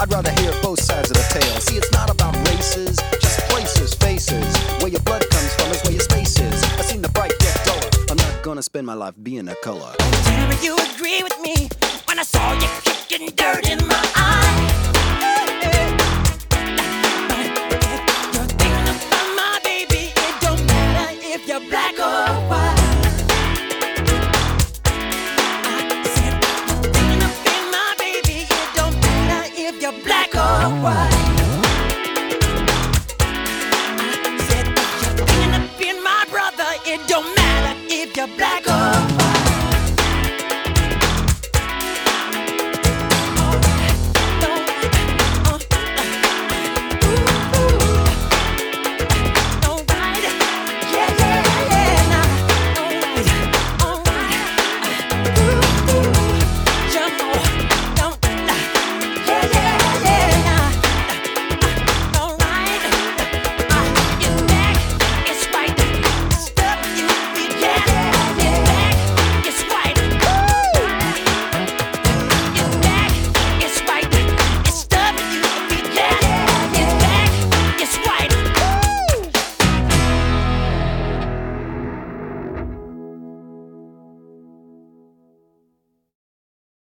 I'd rather hear both sides of the tale. See, it's not about races, just places, faces. Where your blood comes from is where your space is. I've seen the bright get duller. I'm not gonna spend my life being a color. Tell me you agree with me.